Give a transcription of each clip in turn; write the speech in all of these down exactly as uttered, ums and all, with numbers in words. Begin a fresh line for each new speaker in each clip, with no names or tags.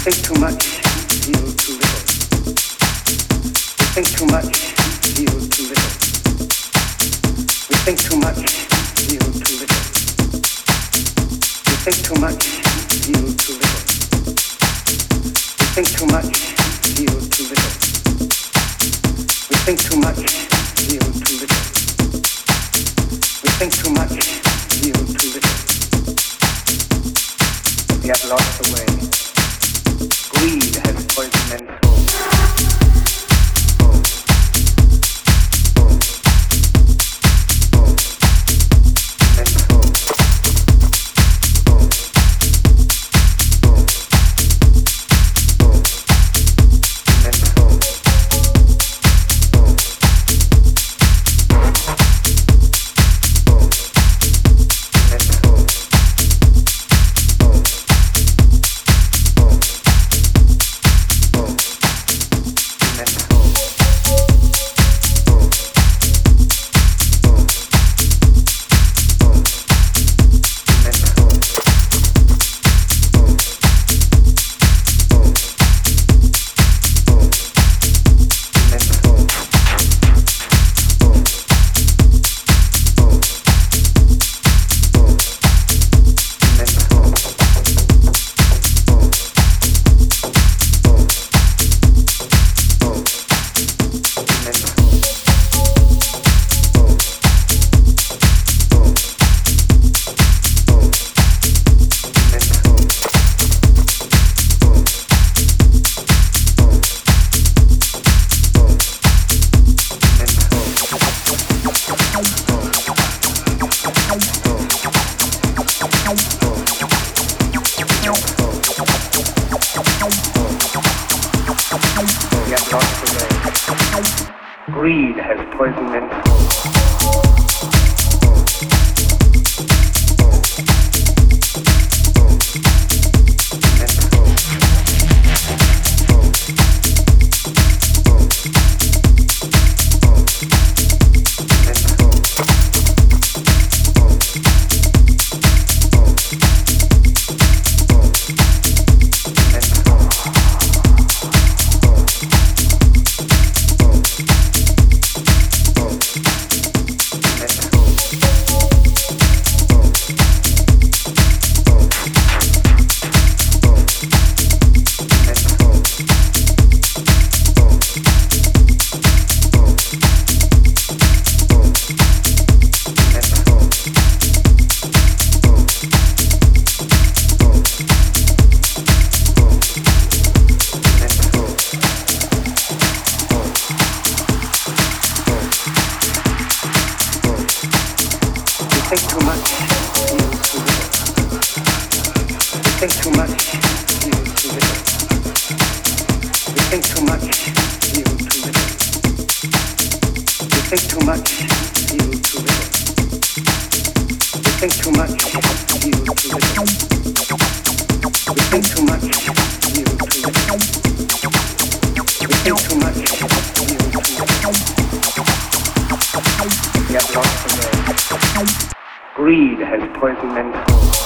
think too much, feel too little. We think too much, feel too little. We think too much, feel too little. We think too much, feel too little. We think too much, feel too little. We think too much, feel too little. We think too much, feel too little. We have lost the way. Greed has poisoned men's souls. Soul. Soul. Soul. Men's soul. Soul. Soul. Soul. Men's soul. Soul. Soul. Men's soul. Greed has poisoned men's souls. Greed has poisoned men's souls.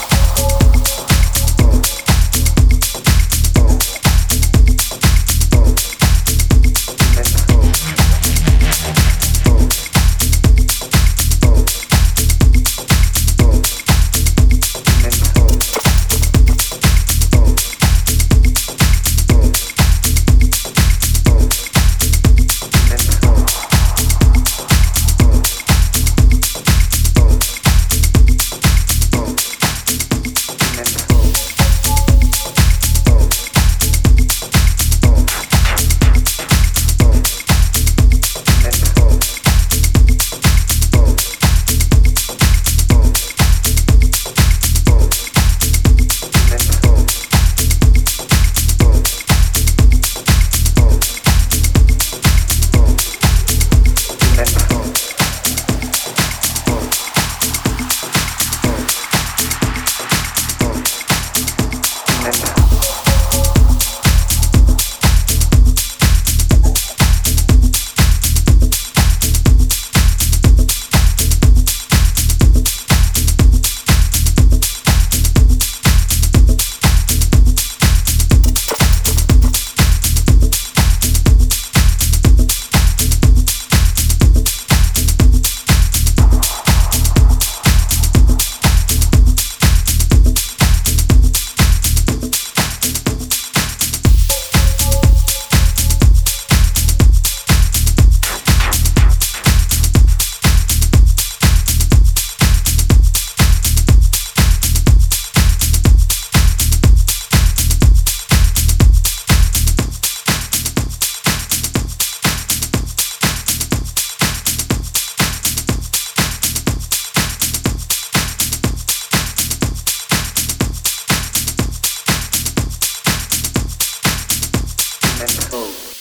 cold.